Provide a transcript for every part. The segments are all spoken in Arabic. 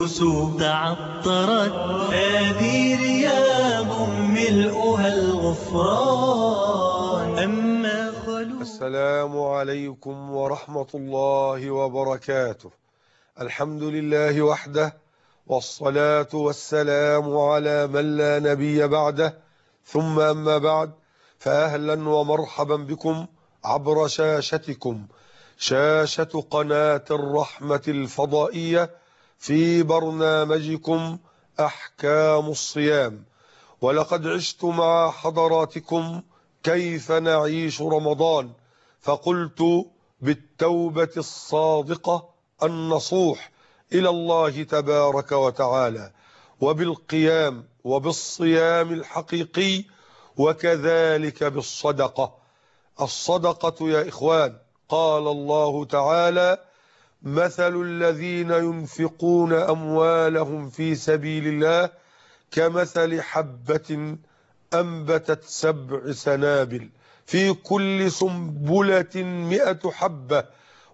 تعطرت هذه رياض ملؤها الغفران. أما خلو السلام عليكم ورحمة الله وبركاته. الحمد لله وحده، والصلاة والسلام على من لا نبي بعده، ثم أما بعد، فأهلا ومرحبا بكم عبر شاشتكم، شاشة قناة الرحمة الفضائية، في برنامجكم أحكام الصيام. ولقد عشت مع حضراتكم كيف نعيش رمضان، فقلت بالتوبة الصادقة النصوح إلى الله تبارك وتعالى، وبالقيام وبالصيام الحقيقي، وكذلك بالصدقة. الصدقة يا إخوان، قال الله تعالى: مثل الذين ينفقون أموالهم في سبيل الله كمثل حبة أنبتت 7 سنابل في كل سنبلة 100 حبة،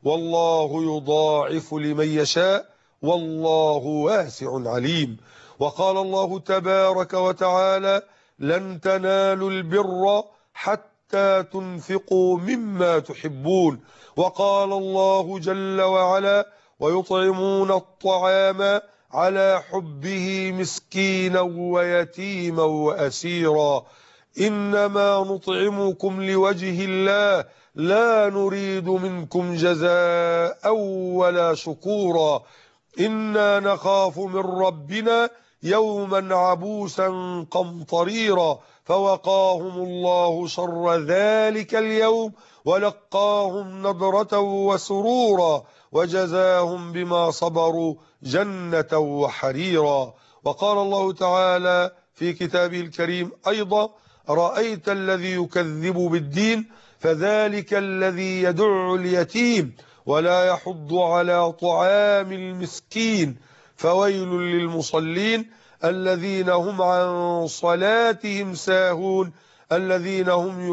والله يضاعف لمن يشاء، والله واسع عليم. وقال الله تبارك وتعالى: لن تنالوا البر حتى تنفقوا مما تحبون. وقال الله جل وعلا: ويطعمون الطعام على حبه مسكينا ويتيما وأسيرا، إنما نطعمكم لوجه الله لا نريد منكم جزاء ولا شكورا، إنا نخاف من ربنا يوما عبوسا قمطريرا، فوقاهم الله شر ذلك اليوم ولقاهم نضرة وسرورا، وجزاهم بما صبروا جنة وحريرا. وقال الله تعالى في كتابه الكريم أيضا: رأيت الذي يكذب بالدين فذلك الذي يدع اليتيم ولا يحض على طعام المسكين، فويل للمصلين الذين هم عن صلاتهم ساهون الذين هم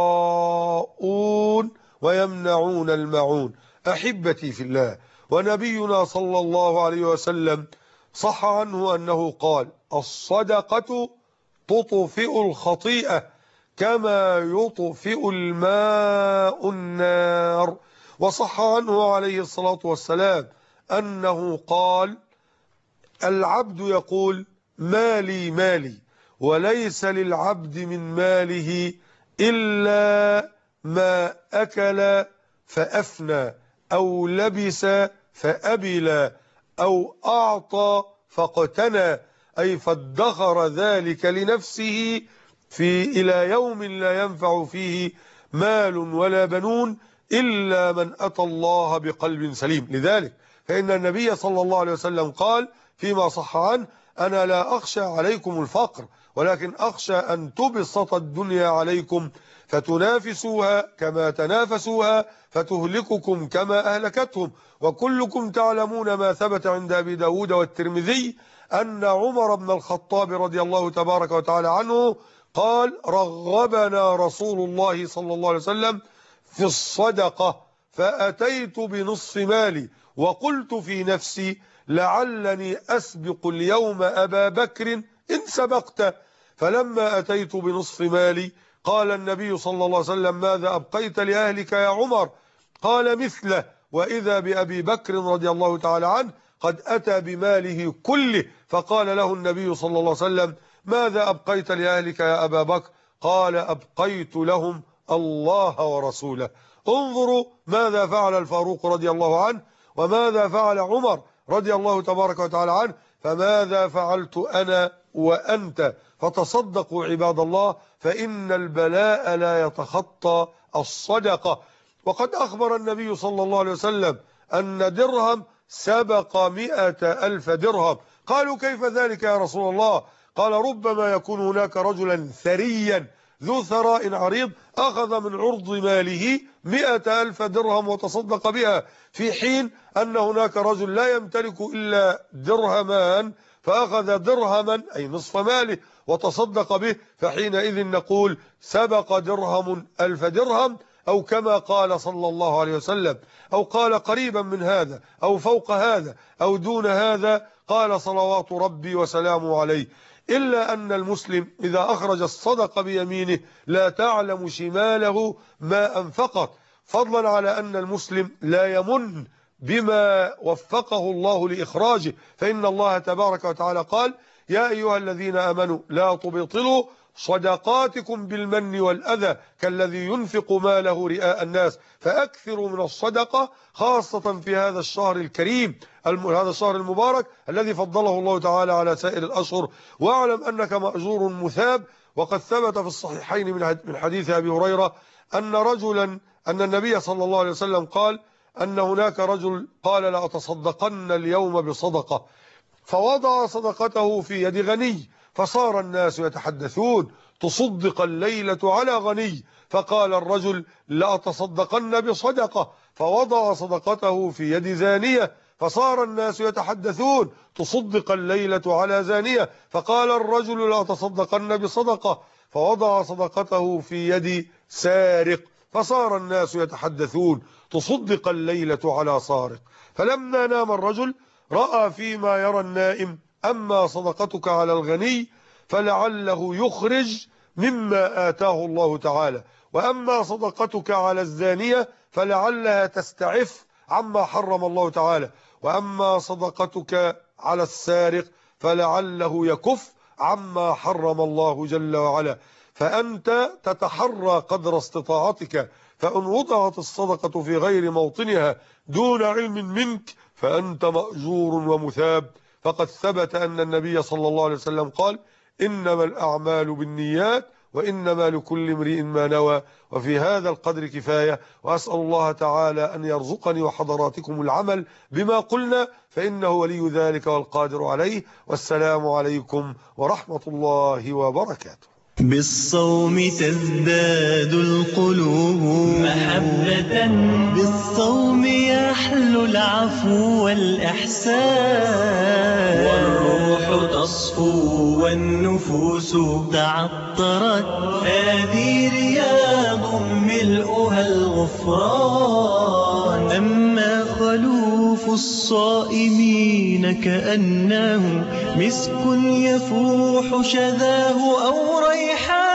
يراءون ويمنعون الماعون. أحبتي في الله، ونبينا صلى الله عليه وسلم صح عنه أنه قال: الصدقة تطفئ الخطيئة كما يطفئ الماء النار. وصح عنه عليه الصلاة والسلام أنه قال: العبد يقول مالي مالي، وليس للعبد من ماله إلا ما أكل فأفنى، أو لبس فأبلى، أو أعطى فاقتنى، أي فادخر ذلك لنفسه إلى يوم لا ينفع فيه مال ولا بنون إلا من أتى الله بقلب سليم. لذلك فإن النبي صلى الله عليه وسلم قال فيما صح عنه: أنا لا أخشى عليكم الفقر، ولكن أخشى أن تبسط الدنيا عليكم فتنافسوها كما تنافسوها فتهلككم كما أهلكتهم. وكلكم تعلمون ما ثبت عند أبي داود والترمذي أن عمر بن الخطاب رضي الله تبارك وتعالى عنه قال: رغبنا رسول الله صلى الله عليه وسلم في الصدقة، فأتيت بنصف مالي وقلت في نفسي: لعلني أسبق اليوم أبا بكر إن سبقت. فلما أتيت بنصف مالي قال النبي صلى الله عليه وسلم: ماذا أبقيت لأهلك يا عمر؟ قال: مثله. وإذا بأبي بكر رضي الله تعالى عنه قد أتى بماله كله، فقال له النبي صلى الله عليه وسلم: ماذا أبقيت لأهلك يا أبا بكر؟ قال: أبقيت لهم الله ورسوله. انظروا ماذا فعل الفاروق رضي الله عنه، وماذا فعل عمر رضي الله تبارك وتعالى عنه، فماذا فعلت أنا وأنت؟ فتصدقوا عباد الله، فإن البلاء لا يتخطى الصدقة. وقد أخبر النبي صلى الله عليه وسلم أن درهم سبق 100,000 درهم. قالوا: كيف ذلك يا رسول الله؟ قال: ربما يكون هناك رجلا ثريا ذو ثراء عريض أخذ من عرض ماله 100,000 درهم وتصدق بها، في حين أن هناك رجل لا يمتلك إلا درهمان فأخذ درهما أي نصف ماله وتصدق به، فحينئذ نقول: سبق درهم 1000 درهم، أو كما قال صلى الله عليه وسلم، أو قال قريبا من هذا، أو فوق هذا، أو دون هذا. قال صلوات ربي وسلامه عليه: إلا أن المسلم إذا أخرج الصدقة بيمينه لا تعلم شماله ما أنفقت، فضلا على أن المسلم لا يمن بما وفقه الله لإخراجه، فإن الله تبارك وتعالى قال: يا أيها الذين آمنوا لا تبطلوا صدقاتكم بالمن والأذى كالذي ينفق ماله رئاء الناس، فأكثروا من الصدقة خاصة في هذا الشهر الكريم، هذا الشهر المبارك الذي فضله الله تعالى على سائر الأشهر، واعلم أنك مأجور مثاب. وقد ثبت في الصحيحين من حديث أبي هريرة أن النبي صلى الله عليه وسلم قال أن هناك رجل قال: لأتصدقن اليوم بصدقة، فوضع صدقته في يد غني، فصار الناس يتحدثون: تصدق الليلة على غني. فقال الرجل: لأتصدقن بصدقة، فوضع صدقته في يد زانية، فصار الناس يتحدثون: تصدق الليلة على زانية. فقال الرجل: لأتصدقن بصدقة، فوضع صدقته في يد سارق، فصار الناس يتحدثون: تصدق الليلة على سارق. فلما نام الرجل رأى فيما يرى النائم: أما صدقتك على الغني فلعله يخرج مما آتاه الله تعالى، وأما صدقتك على الزانية فلعلها تستعف عما حرم الله تعالى، وأما صدقتك على السارق فلعله يكف عما حرم الله جل وعلا. فأنت تتحرى قدر استطاعتك، فإن وضعت الصدقة في غير موطنها دون علم منك فأنت مأجور ومثاب. فقد ثبت أن النبي صلى الله عليه وسلم قال: إنما الأعمال بالنيات وإنما لكل امرئ ما نوى. وفي هذا القدر كفاية، وأسأل الله تعالى أن يرزقني وحضراتكم العمل بما قلنا، فإنه ولي ذلك والقادر عليه. والسلام عليكم ورحمة الله وبركاته. بالصوم تزداد القلوب محبة، بالصوم يحلو العفو والإحسان، والروح تصفو والنفوس تعطرت، هذه رياض ملؤها الغفران. أما خلوف الصائمين كأنه مسك يفوح شذاه أو ريحان،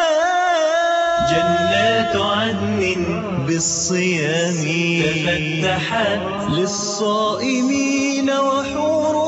جنات عدن بالصيام تفتحت للصائمين وحور